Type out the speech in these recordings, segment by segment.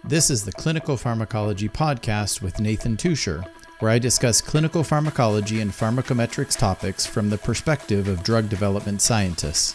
This is the Clinical Pharmacology Podcast with Nathan Tuscher, where I discuss clinical pharmacology and pharmacometrics topics from the perspective of drug development scientists.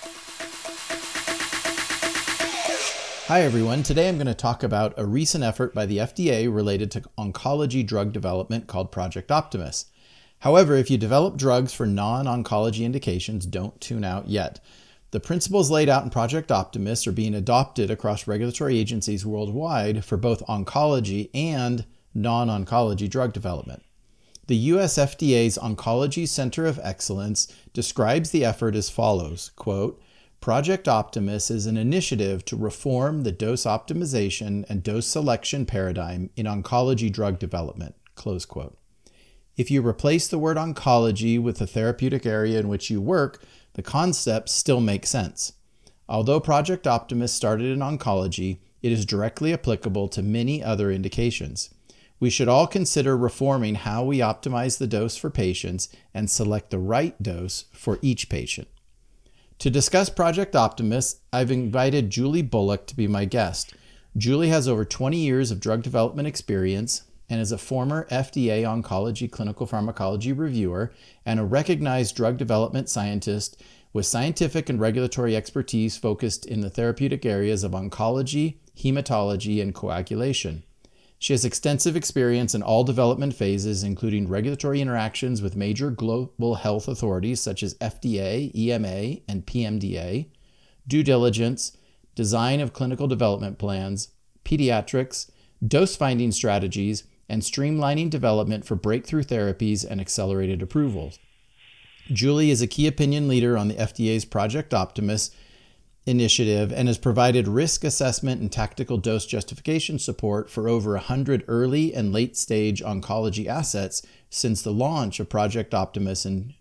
Hi everyone, today I'm going to talk about a recent effort by the FDA related to oncology drug development called Project Optimus. However, if you develop drugs for non-oncology indications, don't tune out yet. The principles laid out in Project Optimus are being adopted across regulatory agencies worldwide for both oncology and non-oncology drug development. The US FDA's Oncology Center of Excellence describes the effort as follows, quote, Project Optimus is an initiative to reform the dose optimization and dose selection paradigm in oncology drug development, close quote. If you replace the word oncology with the therapeutic area in which you work, the concepts still make sense. Although Project Optimus started in oncology, it is directly applicable to many other indications. We should all consider reforming how we optimize the dose for patients and select the right dose for each patient. To discuss Project Optimus, I've invited Julie Bullock to be my guest. Julie has over 20 years of drug development experience and is a former FDA oncology clinical pharmacology reviewer and a recognized drug development scientist with scientific and regulatory expertise focused in the therapeutic areas of oncology, hematology, and coagulation. She has extensive experience in all development phases, including regulatory interactions with major global health authorities such as FDA, EMA, and PMDA, due diligence, design of clinical development plans, pediatrics, dose-finding strategies, and streamlining development for breakthrough therapies and accelerated approvals. Julie is a key opinion leader on the FDA's Project Optimus initiative and has provided risk assessment and tactical dose justification support for over 100 early and late-stage oncology assets since the launch of Project Optimus in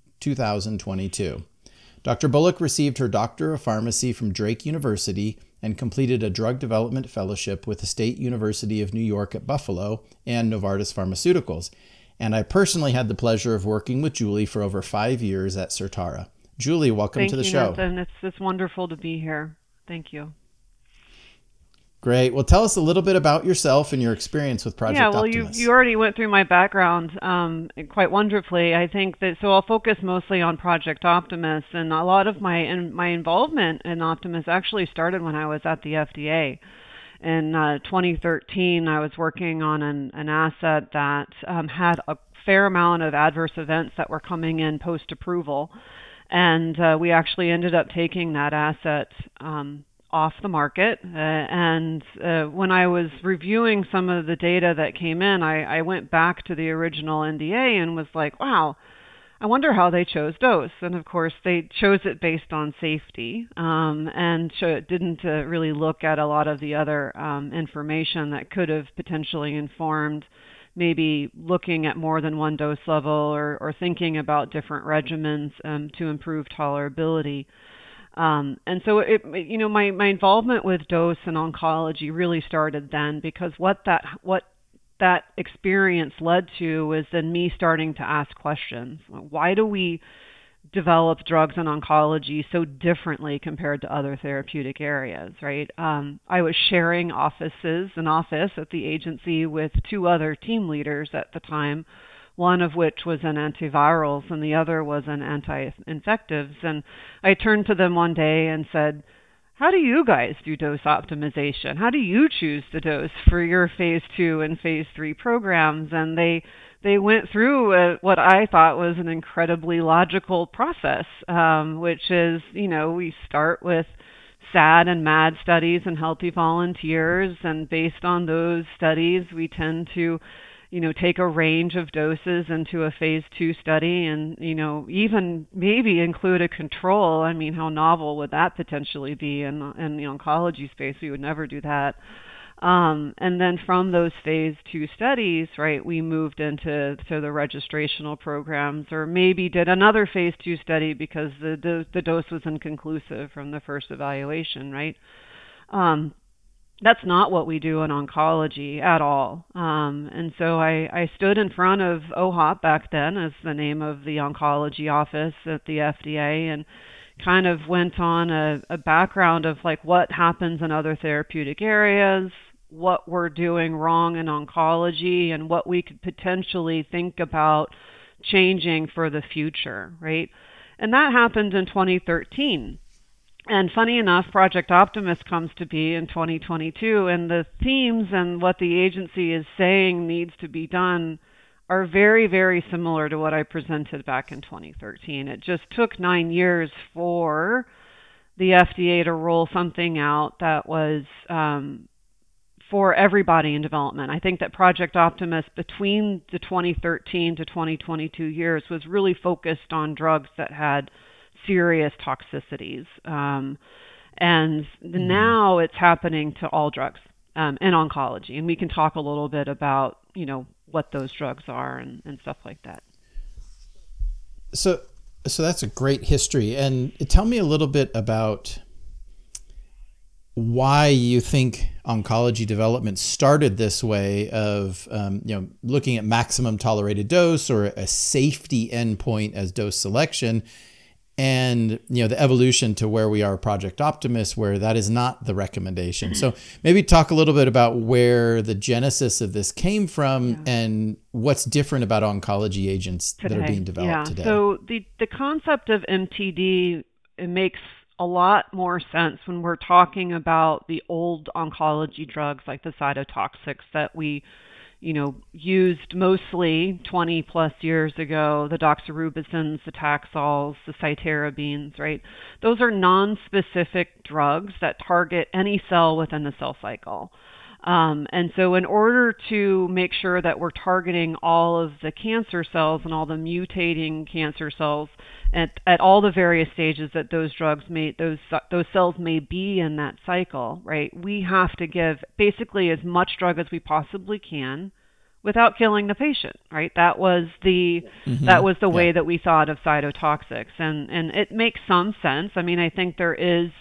2022. Dr. Bullock received her Doctor of Pharmacy from Drake University and completed a drug development fellowship with the State University of New York at Buffalo and Novartis Pharmaceuticals. And I personally had the pleasure of working with Julie for over 5 years at Certara. Julie, welcome to the show. Thank you, Nathan. It's wonderful to be here. Thank you. Great. Well, tell us a little bit about yourself and your experience with Project Optimus. Yeah, well, you already went through my background quite wonderfully. I think that, so I'll focus mostly on Project Optimus, and a lot of my involvement in Optimus actually started when I was at the FDA. In 2013, I was working on an asset that had a fair amount of adverse events that were coming in post-approval, and we actually ended up taking that asset off the market. And when I was reviewing some of the data that came in, I went back to the original NDA and was like, wow, I wonder how they chose dose. And of course, they chose it based on safety and didn't really look at a lot of the other information that could have potentially informed maybe looking at more than one dose level or thinking about different regimens to improve tolerability. And so my involvement with dose and oncology really started then, because what that experience led to was then me starting to ask questions. Why do we develop drugs in oncology so differently compared to other therapeutic areas, right? I was sharing an office at the agency with two other team leaders at the time, one of which was in antivirals and the other was in anti-infectives. And I turned to them one day and said, how do you guys do dose optimization? How do you choose the dose for your phase 2 and phase 3 programs? And they went through what I thought was an incredibly logical process, which is, we start with SAD and MAD studies in healthy volunteers. And based on those studies, we tend to take a range of doses into a phase 2 study and, even maybe include a control. I mean, how novel would that potentially be in the oncology space? We would never do that. And then from those phase 2 studies, right, we moved into the registrational programs, or maybe did another phase 2 study because the dose was inconclusive from the first evaluation, right? That's not what we do in oncology at all. And so I stood in front of OHOP back then as the name of the oncology office at the FDA and kind of went on a background of like what happens in other therapeutic areas, what we're doing wrong in oncology and what we could potentially think about changing for the future, right? And that happened in 2013. And funny enough, Project Optimus comes to be in 2022, and the themes and what the agency is saying needs to be done are very, very similar to what I presented back in 2013. It just took 9 years for the FDA to roll something out that was for everybody in development. I think that Project Optimus between the 2013 to 2022 years was really focused on drugs that had serious toxicities. And now it's happening to all drugs in oncology. And we can talk a little bit about, what those drugs are and stuff like that. So that's a great history. And tell me a little bit about why you think oncology development started this way of, looking at maximum tolerated dose or a safety endpoint as dose selection, and the evolution to where we are, Project Optimus, where that is not the recommendation. So maybe talk a little bit about where the genesis of this came from and what's different about oncology agents that are being developed today. So the concept of MTD, it makes a lot more sense when we're talking about the old oncology drugs like the cytotoxics that we used mostly 20 plus years ago, the doxorubicins, the Taxols, the cytarabines, right? Those are non-specific drugs that target any cell within the cell cycle. And so in order to make sure that we're targeting all of the cancer cells and all the mutating cancer cells at all the various stages that those drugs those cells may be in that cycle, right? We have to give basically as much drug as we possibly can without killing the patient, right? That was the way that we thought of cytotoxics, and it makes some sense. I mean, I think there is.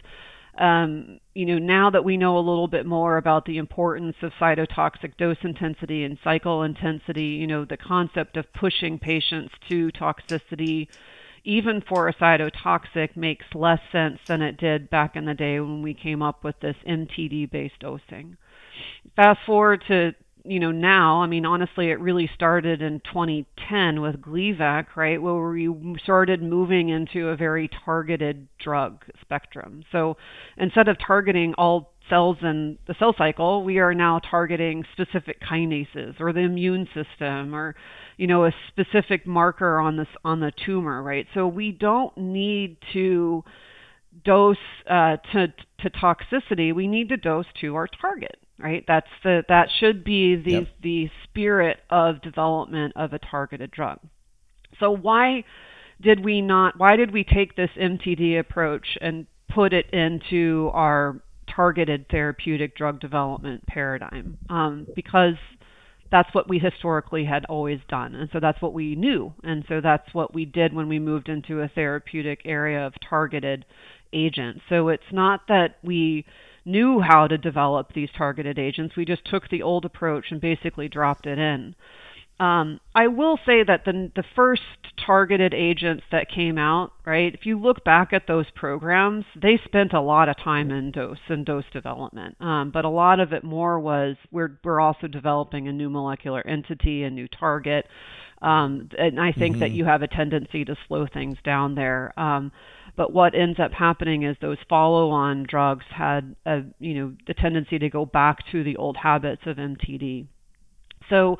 Now that we know a little bit more about the importance of cytotoxic dose intensity and cycle intensity, the concept of pushing patients to toxicity, even for a cytotoxic, makes less sense than it did back in the day when we came up with this MTD-based dosing. Fast forward to now, I mean, honestly, it really started in 2010 with Gleevec, right, where we started moving into a very targeted drug spectrum. So instead of targeting all cells in the cell cycle, we are now targeting specific kinases or the immune system or, a specific marker on the tumor, right? So we don't need to dose to toxicity. We need to dose to our target. Right, that should be the spirit of development of a targeted drug. So why did we take this MTD approach and put it into our targeted therapeutic drug development paradigm? Because that's what we historically had always done, and so that's what we knew, and so that's what we did when we moved into a therapeutic area of targeted agents. So it's not that we knew how to develop these targeted agents. We just took the old approach and basically dropped it in. I will say that the first targeted agents that came out, right, if you look back at those programs, they spent a lot of time in dose development. But a lot of it more was we're also developing a new molecular entity, a new target. And I think that you have a tendency to slow things down there. But what ends up happening is those follow-on drugs had the tendency to go back to the old habits of MTD. So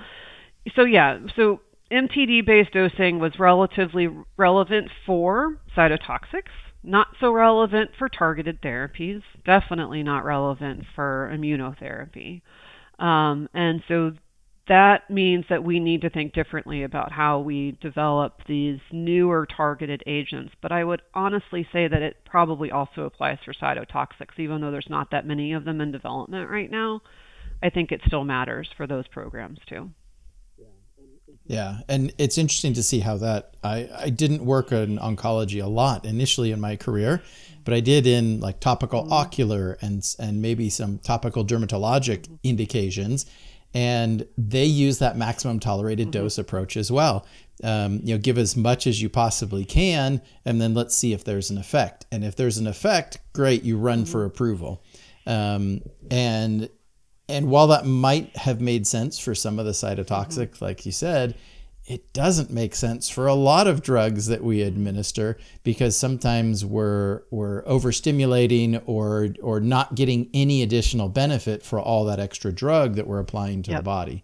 MTD-based dosing was relatively relevant for cytotoxics, not so relevant for targeted therapies, definitely not relevant for immunotherapy. And so that means that we need to think differently about how we develop these newer targeted agents. But I would honestly say that it probably also applies for cytotoxics, even though there's not that many of them in development right now. I think it still matters for those programs too. Yeah, and it's interesting to see how that, I didn't work in oncology a lot initially in my career, but I did in like topical ocular and maybe some topical dermatologic indications. And they use that maximum tolerated dose approach as well. Give as much as you possibly can, and then let's see if there's an effect. And if there's an effect, great, you run for approval. And And while that might have made sense for some of the cytotoxic, like you said, it doesn't make sense for a lot of drugs that we administer, because sometimes we're overstimulating or not getting any additional benefit for all that extra drug that we're applying to the body.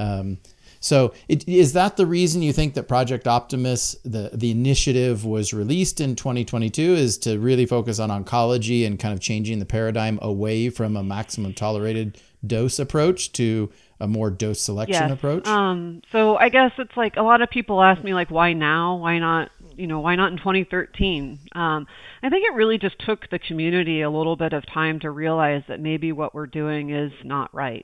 So is that the reason you think that Project Optimus, the initiative, was released in 2022, is to really focus on oncology and kind of changing the paradigm away from a maximum tolerated dose approach to a more dose selection approach? So I guess it's like a lot of people ask me, like, why now? Why not? Why not in 2013? I think it really just took the community a little bit of time to realize that maybe what we're doing is not right.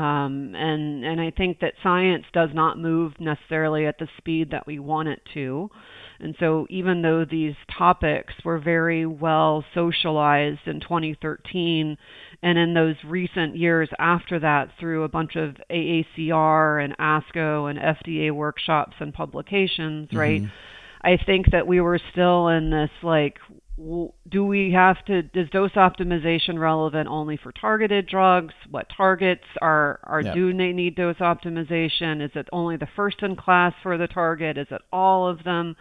And I think that science does not move necessarily at the speed that we want it to. And so even though these topics were very well socialized in 2013, and in those recent years after that through a bunch of AACR and ASCO and FDA workshops and publications, right? I think that we were still in this, like, is dose optimization relevant only for targeted drugs? What targets do they need dose optimization? Is it only the first in class for the target? Is it all of them?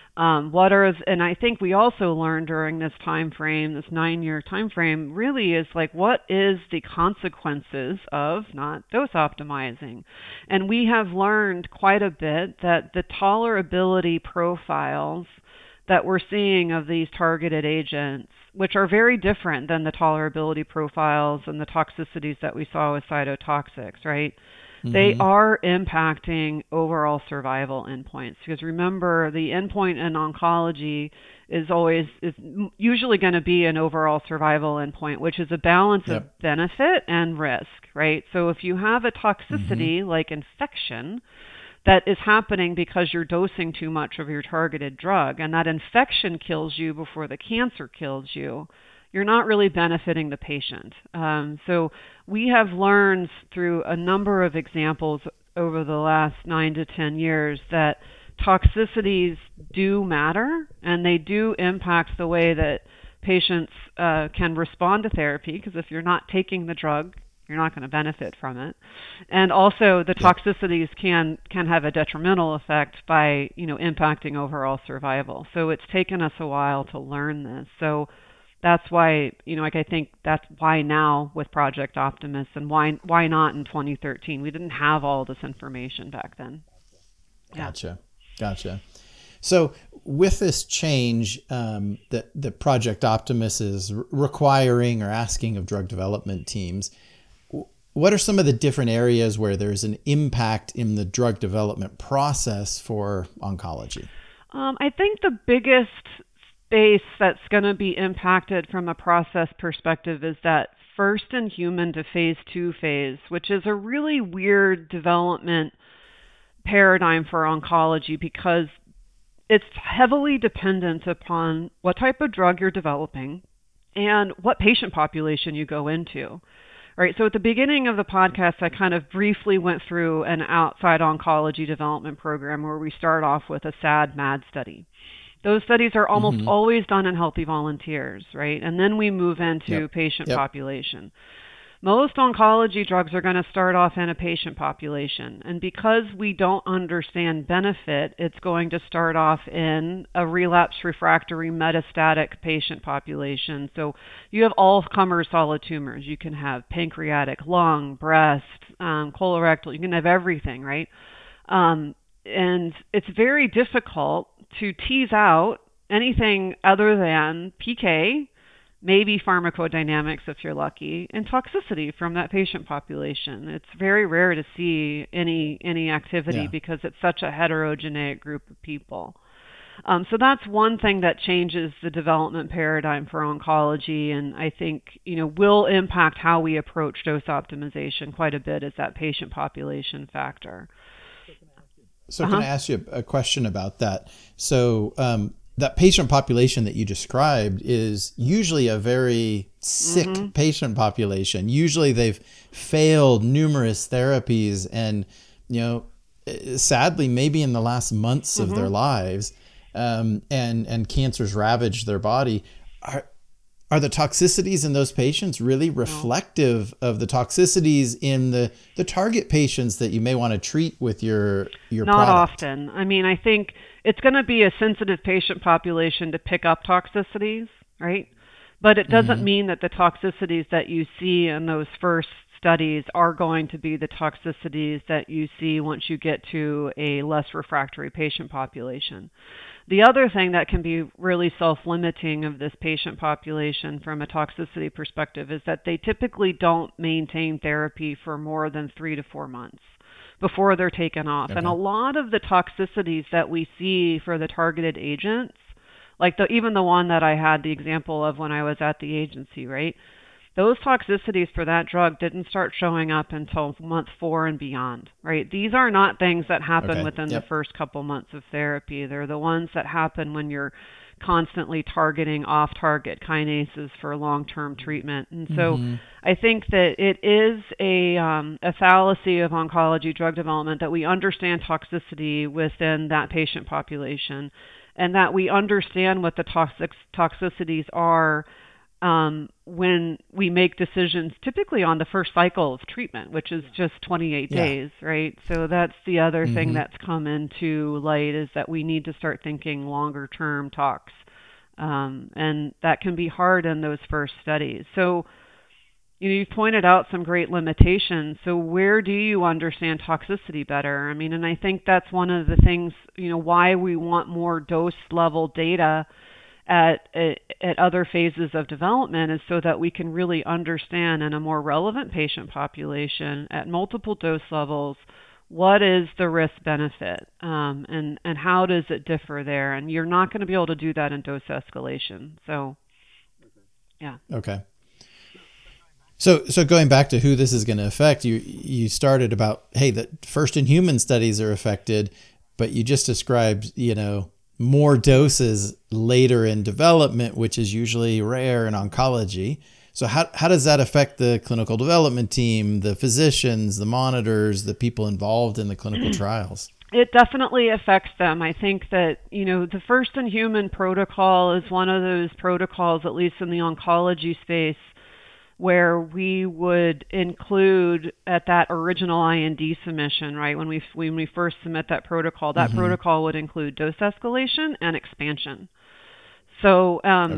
And I think we also learned during this time frame, this 9-year time frame, really is like, what is the consequences of not dose optimizing? And we have learned quite a bit that the tolerability profiles that we're seeing of these targeted agents, which are very different than the tolerability profiles and the toxicities that we saw with cytotoxics, right? They are impacting overall survival endpoints, because remember, the endpoint in oncology is usually going to be an overall survival endpoint, which is a balance of benefit and risk, right? So if you have a toxicity like infection that is happening because you're dosing too much of your targeted drug, and that infection kills you before the cancer kills you, you're not really benefiting the patient. So we have learned through a number of examples over the last 9 to 10 years that toxicities do matter, and they do impact the way that patients can respond to therapy, because if you're not taking the drug, you're not going to benefit from it. And also the toxicities can have a detrimental effect by, impacting overall survival. So it's taken us a while to learn this. So that's why, I think that's why now with Project Optimus, and why not in 2013? We didn't have all this information back then. Gotcha. So with this change that Project Optimus is requiring or asking of drug development teams, what are some of the different areas where there's an impact in the drug development process for oncology? I think the biggest space that's going to be impacted from a process perspective is that first in human to phase 2 phase, which is a really weird development paradigm for oncology, because it's heavily dependent upon what type of drug you're developing and what patient population you go into. All right, so at the beginning of the podcast, I kind of briefly went through an outside oncology development program where we start off with a SAD-MAD study. Those studies are almost always done in healthy volunteers, right? And then we move into patient population. Most oncology drugs are going to start off in a patient population. And because we don't understand benefit, it's going to start off in a relapse refractory metastatic patient population. So you have all-comer solid tumors. You can have pancreatic, lung, breast, colorectal. You can have everything, right? And it's very difficult to tease out anything other than PK, maybe pharmacodynamics if you're lucky, and toxicity from that patient population. It's very rare to see any activity because it's such a heterogeneous group of people. So that's one thing that changes the development paradigm for oncology, and I think will impact how we approach dose optimization quite a bit, is that patient population factor. So can I ask you a question about that? So that patient population that you described is usually a very sick patient population. Usually they've failed numerous therapies and, sadly, maybe in the last months of their lives, and cancer's ravaged their body. Are the toxicities in those patients really reflective of the toxicities in the target patients that you may want to treat with your Not product? often. I mean, I think it's going to be a sensitive patient population to pick up toxicities, right? But it doesn't mean that the toxicities that you see in those first studies are going to be the toxicities that you see once you get to a less refractory patient population. The other thing that can be really self-limiting of this patient population from a toxicity perspective is that they typically don't maintain therapy for more than 3 to 4 months before they're taken off. Okay. And a lot of the toxicities that we see for the targeted agents, like even the one that I had the example of when I was at the agency, right? Those toxicities for that drug didn't start showing up until month 4 and beyond, right? These are not things that happen within the first couple months of therapy. They're the ones that happen when you're constantly targeting off-target kinases for long-term treatment. And so I think that it is a fallacy of oncology drug development that we understand toxicity within that patient population and that we understand what the toxicities are when we make decisions typically on the first cycle of treatment, which is just 28 days, right? So that's the other thing that's come into light is that we need to start thinking longer term tox. And that can be hard in those first studies. So, you've pointed out some great limitations. So where do you understand toxicity better? I mean, and I think that's one of the things, why we want more dose level data at other phases of development is so that we can really understand in a more relevant patient population at multiple dose levels what is the risk benefit and how does it differ there. And you're not going to be able to do that in dose escalation. So, yeah. Okay. So going back to who this is going to affect, you started about, hey, the first in human studies are affected, but you just described, more doses later in development, which is usually rare in oncology. So how does that affect the clinical development team, the physicians, the monitors, the people involved in the clinical trials? It definitely affects them. I think that, the first in human protocol is one of those protocols, at least in the oncology space, where we would include at that original IND submission, right? When we first submit that protocol protocol would include dose escalation and expansion. So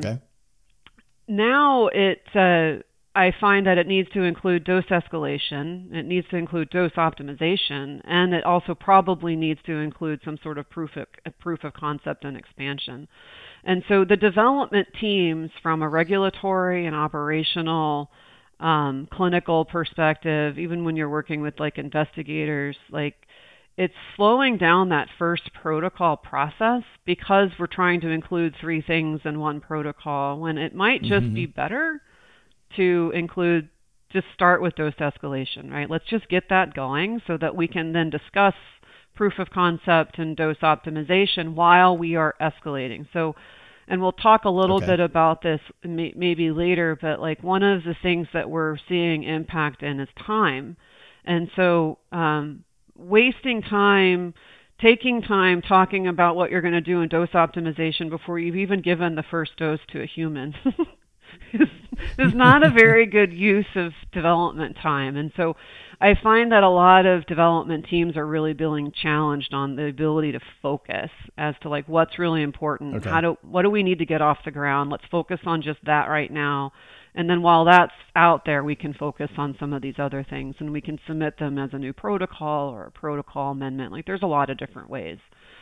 now I find that it needs to include dose escalation, it needs to include dose optimization, and it also probably needs to include some sort of proof of concept and expansion. And so the development teams from a regulatory and operational clinical perspective, even when you're working with like investigators, like it's slowing down that first protocol process because we're trying to include 3 things in one protocol when it might just be better to just start with dose escalation, right? Let's just get that going so that we can then discuss proof of concept and dose optimization while we are escalating. So, and we'll talk a little bit about this maybe later, but like one of the things that we're seeing impact in is time. And so wasting time, taking time talking about what you're going to do in dose optimization before you've even given the first dose to a human is not a very good use of development time. And so I find that a lot of development teams are really being challenged on the ability to focus as to like what's really important. What do we need to get off the ground? Let's focus on just that right now. And then while that's out there, we can focus on some of these other things and we can submit them as a new protocol or a protocol amendment. Like there's a lot of different ways.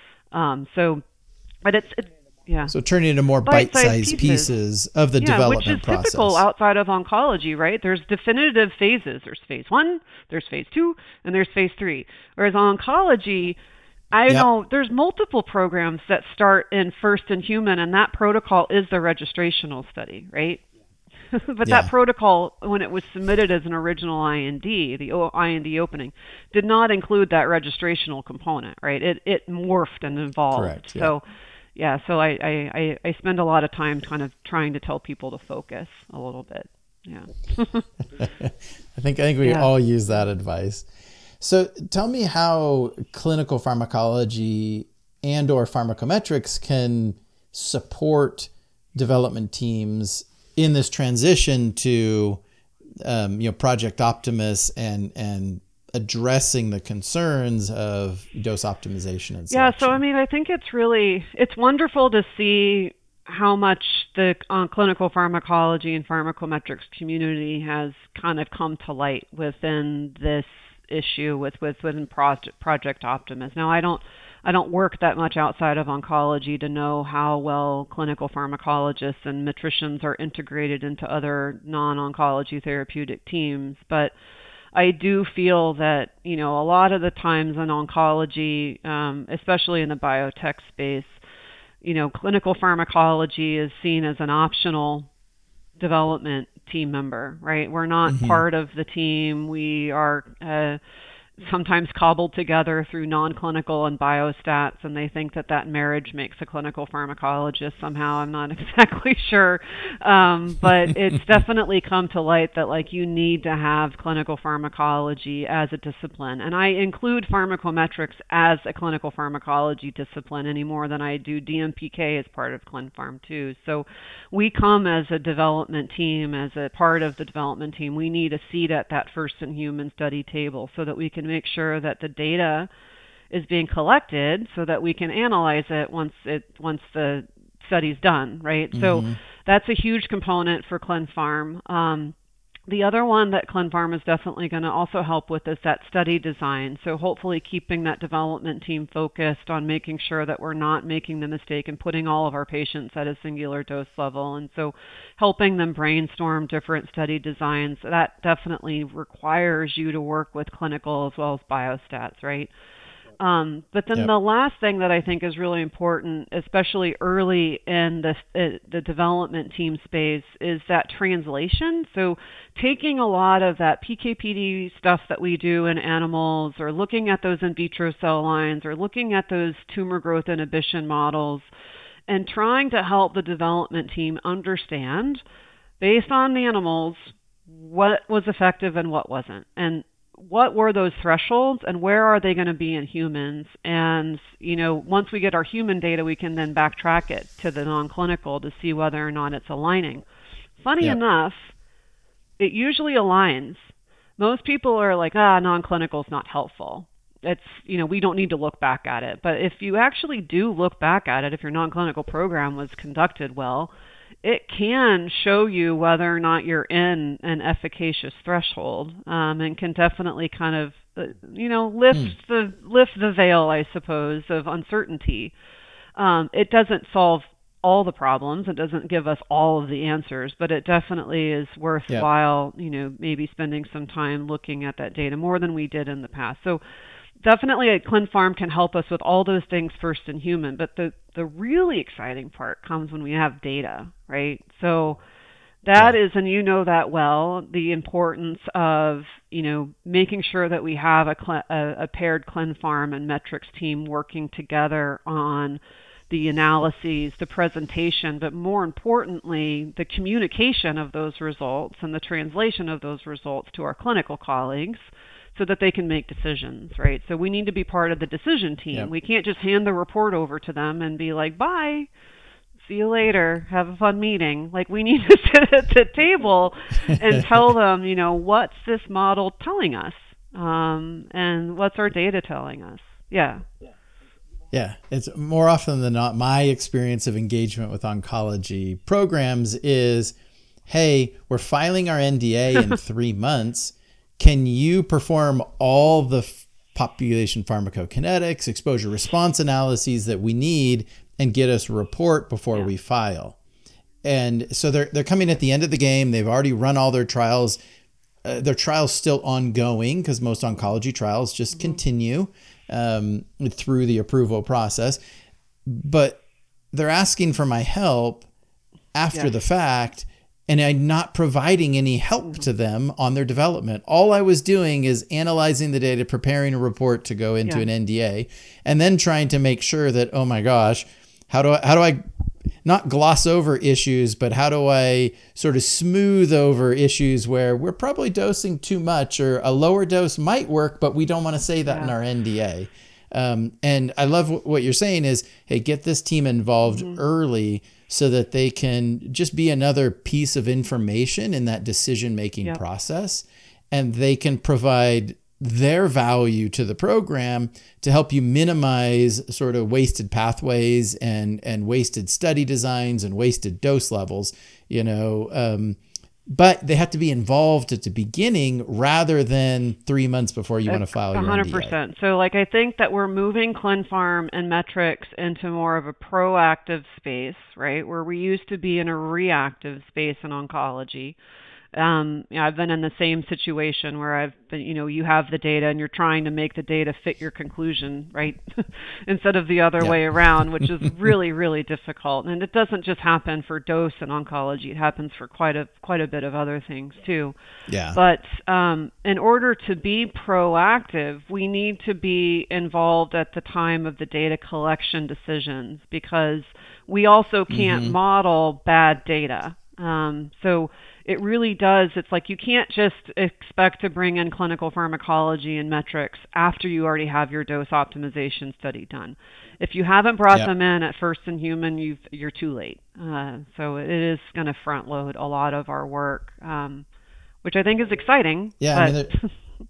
But it's yeah. So turning into more bite-sized pieces of the development process. Which is typical outside of oncology, right? There's definitive phases. There's phase 1, there's phase 2, and there's phase 3. Whereas oncology, I know there's multiple programs that start in first in human, and that protocol is the registrational study, right? But that protocol, when it was submitted as an original IND, the IND opening, did not include that registrational component, right? It morphed and evolved. Correct. So. Yeah, so I spend a lot of time kind of trying to tell people to focus a little bit. Yeah. I think we all use that advice. So tell me how clinical pharmacology and or pharmacometrics can support development teams in this transition to Project Optimus and addressing the concerns of dose optimization and selection? Yeah, so I mean, I think it's wonderful to see how much the clinical pharmacology and pharmacometrics community has kind of come to light within this issue within Project Optimus. Now, I don't work that much outside of oncology to know how well clinical pharmacologists and metricians are integrated into other non-oncology therapeutic teams, but I do feel that, a lot of the times in oncology, especially in the biotech space, clinical pharmacology is seen as an optional development team member, right? We're not part of the team. We are sometimes cobbled together through non-clinical and biostats, and they think that marriage makes a clinical pharmacologist somehow. I'm not exactly sure, but it's definitely come to light that you need to have clinical pharmacology as a discipline, and I include pharmacometrics as a clinical pharmacology discipline any more than I do DMPK as part of ClinPharm too. So we come as a development team, as a part of the development team. We need a seat at that first-in-human study table so that we can make sure that the data is being collected so that we can analyze it once the study's done, right? So that's a huge component for ClinPharm. The other one that ClinPharm is definitely going to also help with is that study design. So hopefully keeping that development team focused on making sure that we're not making the mistake and putting all of our patients at a singular dose level. And so helping them brainstorm different study designs, that definitely requires you to work with clinical as well as biostats, right? But then the last thing that I think is really important, especially early in the development team space, is that translation. So taking a lot of that PK/PD stuff that we do in animals, or looking at those in vitro cell lines, or looking at those tumor growth inhibition models, and trying to help the development team understand, based on the animals, what was effective and what wasn't. And what were those thresholds and where are they going to be in humans? And, once we get our human data, we can then backtrack it to the non-clinical to see whether or not it's aligning. Funny enough, it usually aligns. Most people are like, non-clinical is not helpful. It's, we don't need to look back at it. But if you actually do look back at it, if your non-clinical program was conducted well, it can show you whether or not you're in an efficacious threshold, and can definitely kind of, lift the veil, I suppose, of uncertainty. It doesn't solve all the problems. It doesn't give us all of the answers, but it definitely is worthwhile, maybe spending some time looking at that data more than we did in the past. So definitely a ClinPharm can help us with all those things first in human, but the really exciting part comes when we have data, right? So that is, and that well, the importance of, making sure that we have a paired ClinPharm and metrics team working together on the analyses, the presentation, but more importantly, the communication of those results and the translation of those results to our clinical colleagues, so that they can make decisions, right? So we need to be part of the decision team. Yep. We can't just hand the report over to them and be like, bye, see you later, have a fun meeting. We need to sit at the table and tell them, what's this model telling us? And what's our data telling us? Yeah. Yeah, it's more often than not, my experience of engagement with oncology programs is, hey, we're filing our NDA in 3 months. Can you perform all the population pharmacokinetics, exposure response analyses that we need and get us a report before we file? And so they're coming at the end of the game. They've already run all their trials. Their trial's still ongoing because most oncology trials just continue through the approval process. But they're asking for my help after the fact, and I'm not providing any help to them on their development. All I was doing is analyzing the data, preparing a report to go into an NDA, and then trying to make sure that, oh my gosh, how do I not gloss over issues, but how do I sort of smooth over issues where we're probably dosing too much, or a lower dose might work, but we don't want to say that in our NDA. And I love what you're saying is, hey, get this team involved early so that they can just be another piece of information in that decision-making Yep. process, and they can provide their value to the program to help you minimize sort of wasted pathways and wasted study designs and wasted dose levels, but they have to be involved at the beginning rather than 3 months before you want to file your NDA. 100%. So I think that we're moving ClinPharm and metrics into more of a proactive space, right? Where we used to be in a reactive space in oncology. I've been in the same situation where I've been, you have the data and you're trying to make the data fit your conclusion, right? Instead of the other way around, which is really, really difficult. And it doesn't just happen for dose in oncology. It happens for quite a bit of other things too. Yeah. But in order to be proactive, we need to be involved at the time of the data collection decisions, because we also can't model bad data. So it really does. It's like you can't just expect to bring in clinical pharmacology and metrics after you already have your dose optimization study done. If you haven't brought them in at first in human, you're too late. So it is going to front load a lot of our work, which I think is exciting. Yeah, but...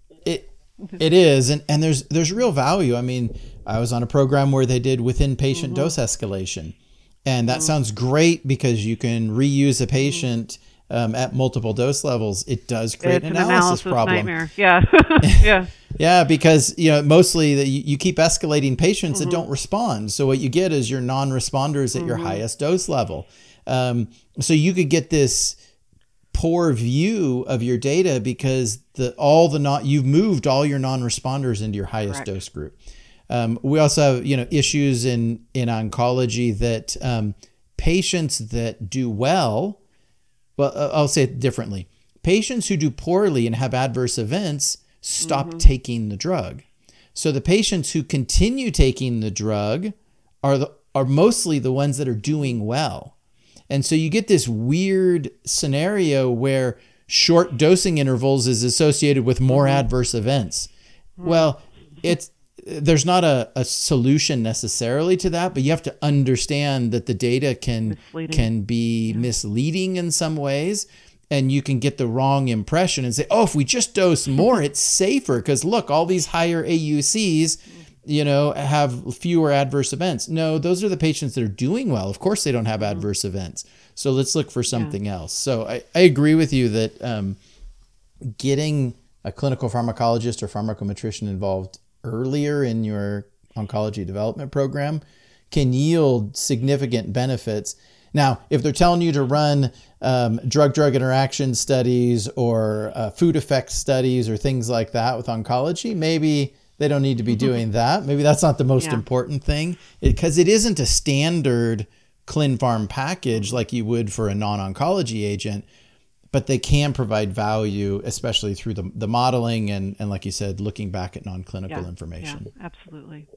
it is, and there's real value. I mean, I was on a program where they did within patient dose escalation, and that sounds great because you can reuse a patient at multiple dose levels. It does create an analysis problem. Nightmare. Yeah. Yeah. Yeah, because mostly you keep escalating patients that don't respond. So what you get is your non-responders at your highest dose level. So you could get this poor view of your data because you've moved all your non-responders into your highest dose group. We also have issues in oncology that patients that do well. Well, I'll say it differently. Patients who do poorly and have adverse events stop taking the drug. So the patients who continue taking the drug are mostly the ones that are doing well. And so you get this weird scenario where short dosing intervals is associated with more adverse events. Well, there's not a solution necessarily to that, but you have to understand that the data can be misleading in some ways, and you can get the wrong impression and say, oh, if we just dose more, it's safer because look, all these higher AUCs, have fewer adverse events. No, those are the patients that are doing well. Of course, they don't have adverse events. So let's look for something else. So I agree with you that getting a clinical pharmacologist or pharmacometrician involved earlier in your oncology development program can yield significant benefits. Now, if they're telling you to run drug-drug interaction studies or food effect studies or things like that with oncology, maybe they don't need to be doing that. Maybe that's not the most important thing, because it isn't a standard ClinPharm package like you would for a non-oncology agent, but they can provide value, especially through the modeling and like you said, looking back at non-clinical information. Yeah, absolutely.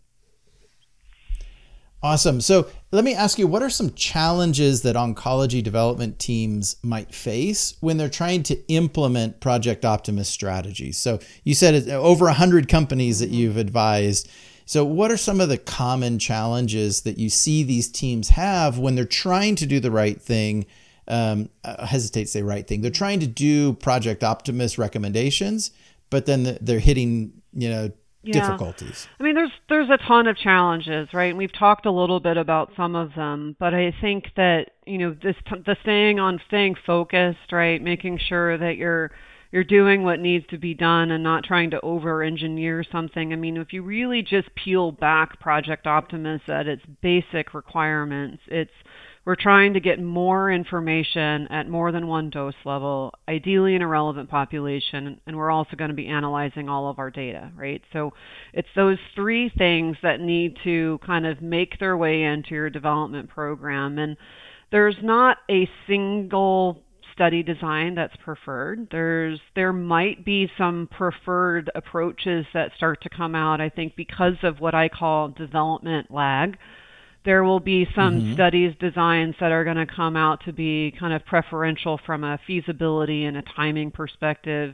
Awesome. So let me ask you, what are some challenges that oncology development teams might face when they're trying to implement Project Optimus strategies? So you said it's over 100 companies that you've advised. So what are some of the common challenges that you see these teams have when they're trying to do the right thing? I hesitate to say right thing. They're trying to do Project Optimus recommendations, but then they're hitting, difficulties. I mean, there's a ton of challenges, right? And we've talked a little bit about some of them, but I think that, staying focused, right? Making sure that you're doing what needs to be done and not trying to over-engineer something. I mean, if you really just peel back Project Optimus at its basic requirements, we're trying to get more information at more than one dose level, ideally in a relevant population, and we're also going to be analyzing all of our data, right? So it's those three things that need to kind of make their way into your development program. And there's not a single study design that's preferred. There might be some preferred approaches that start to come out, I think, because of what I call development lag. There will be some studies designs that are going to come out to be kind of preferential from a feasibility and a timing perspective.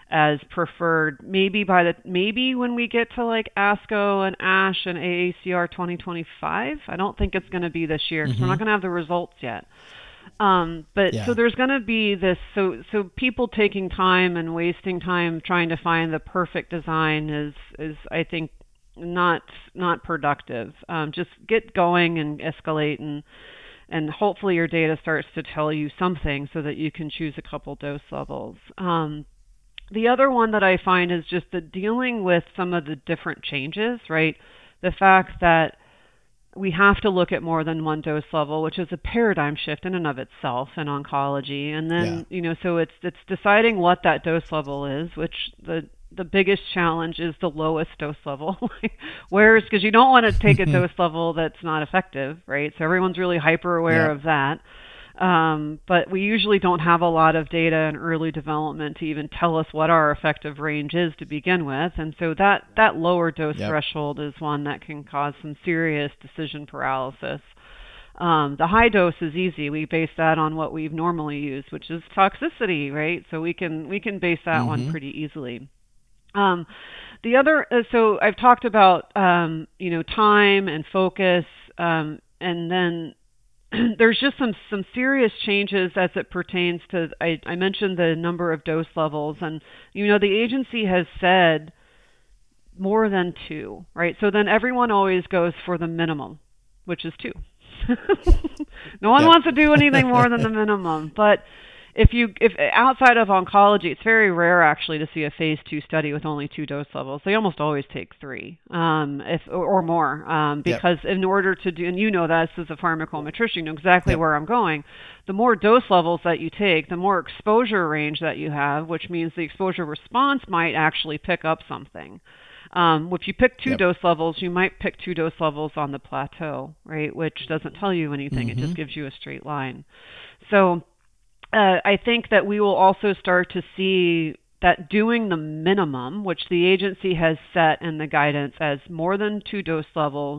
as preferred. Maybe when we get to like ASCO and ASH and AACR 2025. I don't think it's going to be this year because we're not going to have the results yet. But Yeah. so there's going to be this, so people taking time and wasting time trying to find the perfect design is I think not productive. Just get going and escalate, and hopefully your data starts to tell you something so that you can choose a couple dose levels. The other one that I find is just the dealing with some of the different changes, right? The fact that we have to look at more than one dose level, which is a paradigm shift in and of itself in oncology. And then, so it's deciding what that dose level is, which the biggest challenge is the lowest dose level. Because you don't want to take a dose level that's not effective, right? So everyone's really hyper aware of that. But we usually don't have a lot of data in early development to even tell us what our effective range is to begin with. And so that lower dose threshold is one that can cause some serious decision paralysis. The high dose is easy. We base that on what we've normally used, which is toxicity, right? So we can base that one pretty easily. The other, so I've talked about, time and focus, and then there's just some serious changes as it pertains to, I mentioned the number of dose levels, and, the agency has said more than 2, right? So then everyone always goes for the minimum, which is 2. No one wants to do anything more than the minimum, but if outside of oncology, it's very rare actually to see a phase 2 study with only 2 dose levels. They almost always take 3, or more, because in order to do, and this as a pharmacometrician, you know exactly where I'm going. The more dose levels that you take, the more exposure range that you have, which means the exposure response might actually pick up something. If you pick 2 dose levels, you might pick 2 dose levels on the plateau, right? Which doesn't tell you anything. It just gives you a straight line. So I think that we will also start to see that doing the minimum, which the agency has set in the guidance as more than 2 dose levels,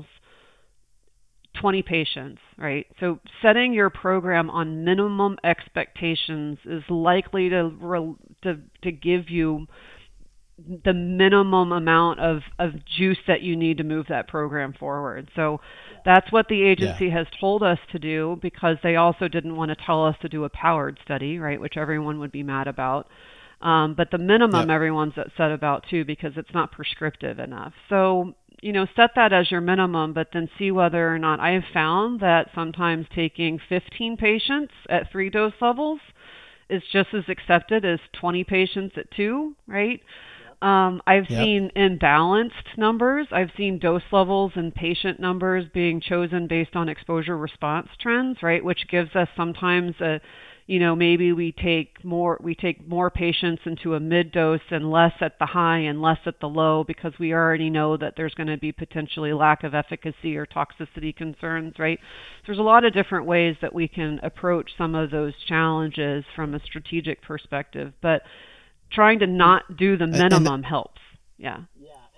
20 patients, right? So setting your program on minimum expectations is likely to give you the minimum amount of juice that you need to move that program forward. So that's what the agency has told us to do, because they also didn't want to tell us to do a powered study, right, which everyone would be mad about. But the minimum everyone's upset about too, because it's not prescriptive enough. So, set that as your minimum, but then see whether or not. I have found that sometimes taking 15 patients at 3 dose levels is just as accepted as 20 patients at 2, right? I've seen imbalanced numbers. I've seen dose levels and patient numbers being chosen based on exposure response trends, right? Which gives us sometimes maybe we take more patients into a mid dose and less at the high and less at the low, because we already know that there's going to be potentially lack of efficacy or toxicity concerns, right? There's a lot of different ways that we can approach some of those challenges from a strategic perspective, but trying to not do the minimum helps. Yeah,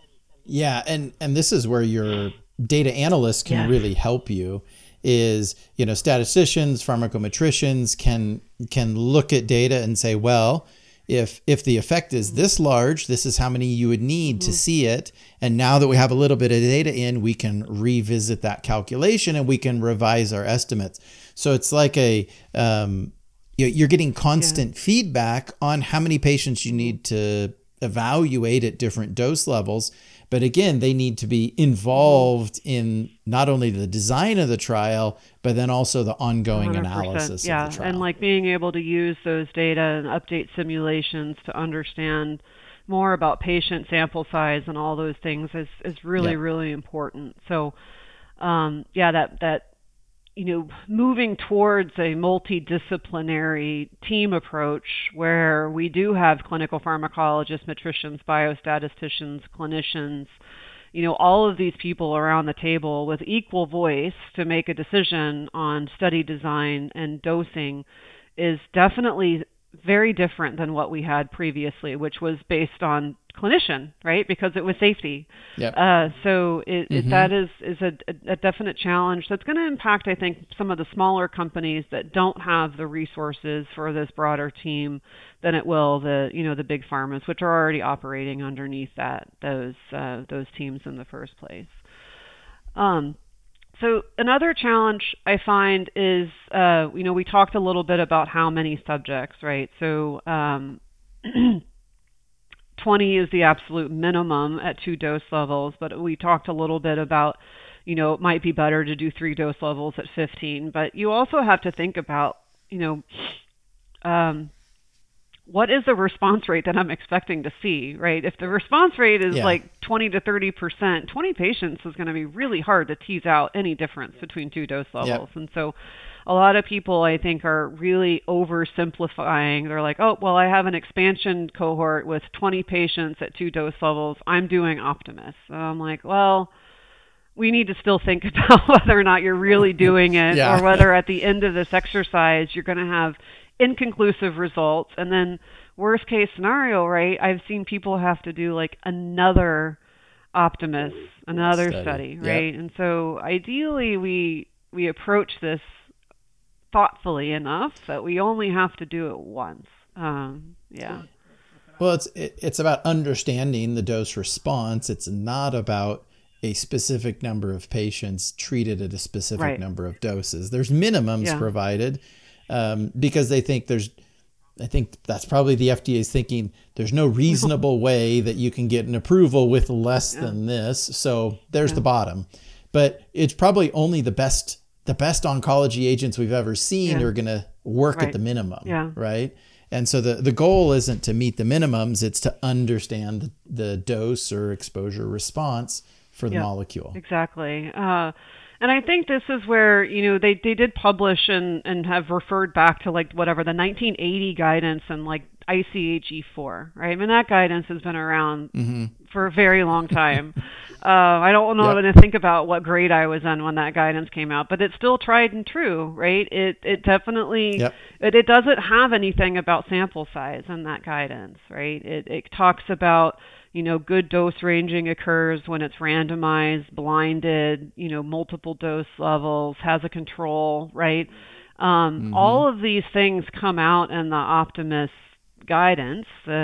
and this is where your data analysts can really help you. Is, statisticians, pharmacometricians can look at data and say, well, if the effect is this large, this is how many you would need to see it. And now that we have a little bit of data in, we can revisit that calculation and we can revise our estimates. So it's like you're getting constant feedback on how many patients you need to evaluate at different dose levels. But again, they need to be involved in not only the design of the trial, but then also the ongoing 100%, analysis of the trial. And like being able to use those data and update simulations to understand more about patient sample size and all those things is really, really important. So, that moving towards a multidisciplinary team approach where we do have clinical pharmacologists, nutritionists, biostatisticians, clinicians, all of these people around the table with equal voice to make a decision on study design and dosing is definitely very different than what we had previously, which was based on clinician, right? Because it was safety. Yep. So that is a definite challenge that's going to impact, I think, some of the smaller companies that don't have the resources for this broader team than it will the big pharmas, which are already operating underneath those teams in the first place. So another challenge I find is, we talked a little bit about how many subjects, right? So 20 is the absolute minimum at 2 dose levels, but we talked a little bit about, it might be better to do 3 dose levels at 15. But you also have to think about, what is the response rate that I'm expecting to see, right? If the response rate is like 20 to 30%, 20 patients is going to be really hard to tease out any difference between 2 dose levels. And so a lot of people, I think, are really oversimplifying. They're like, oh, well, I have an expansion cohort with 20 patients at 2 dose levels. I'm doing Optimus. So I'm like, well, we need to still think about whether or not you're really doing it or whether at the end of this exercise you're going to have inconclusive results. And then worst case scenario, right, I've seen people have to do like another Optimus, another study, right? And so ideally we approach this thoughtfully enough that we only have to do it once. Well, it's about understanding the dose response. It's not about a specific number of patients treated at a specific number of doses. There's minimums provided. Because I think that's probably the FDA's thinking there's no reasonable way that you can get an approval with less than this. So there's the bottom, but it's probably only the best oncology agents we've ever seen are going to work at the minimum. Right. And so the goal isn't to meet the minimums. It's to understand the dose or exposure response for the molecule. Exactly. And I think this is where, they did publish and have referred back to like whatever the 1980 guidance and like ICH-E4, right? I mean, that guidance has been around for a very long time. I don't know to think about what grade I was in when that guidance came out, but it's still tried and true, right? It definitely, it doesn't have anything about sample size in that guidance, right? It talks about, good dose ranging occurs when it's randomized, blinded, multiple dose levels, has a control, right? All of these things come out in the Optimus guidance,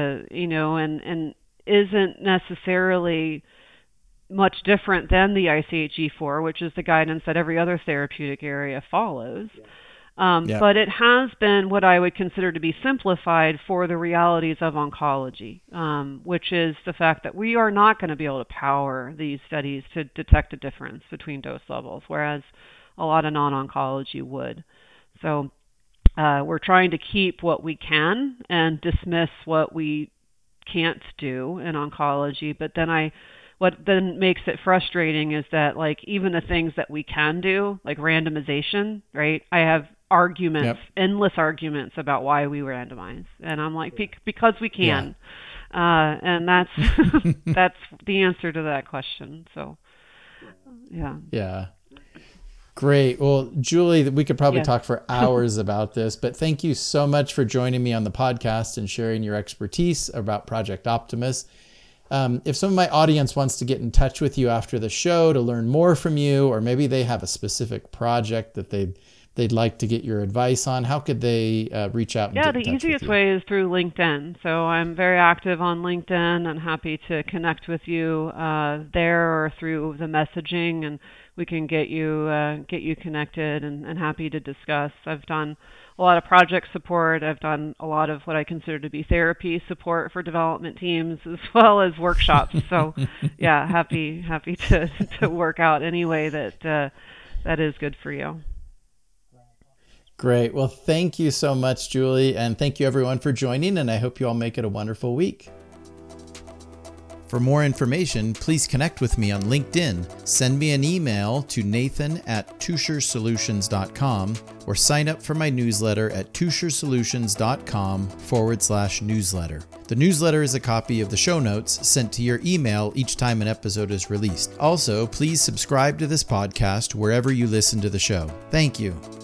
and isn't necessarily much different than the ICH-E4, which is the guidance that every other therapeutic area follows. But it has been what I would consider to be simplified for the realities of oncology, which is the fact that we are not going to be able to power these studies to detect a difference between dose levels, whereas a lot of non-oncology would. So we're trying to keep what we can and dismiss what we can't do in oncology. But then what then makes it frustrating is that like even the things that we can do, like randomization, right? I have endless arguments about why we randomize. And I'm like, because we can. And that's that's the answer to that question. So, Yeah. Great. Well, Julie, we could probably talk for hours about this, but thank you so much for joining me on the podcast and sharing your expertise about Project Optimus. If some of my audience wants to get in touch with you after the show to learn more from you, or maybe they have a specific project that they'd like to get your advice on, how could they reach out and get in touch with you? The easiest way is through LinkedIn. So I'm very active on LinkedIn and happy to connect with you there or through the messaging, and we can get you connected and happy to discuss. I've done a lot of project support. I've done a lot of what I consider to be therapy support for development teams, as well as workshops. So happy to work out any way that is good for you. Great. Well, thank you so much, Julie. And thank you everyone for joining. And I hope you all make it a wonderful week. For more information, please connect with me on LinkedIn. Send me an email to nathan@tushersolutions.com or sign up for my newsletter at tushersolutions.com/newsletter. The newsletter is a copy of the show notes sent to your email each time an episode is released. Also, please subscribe to this podcast wherever you listen to the show. Thank you.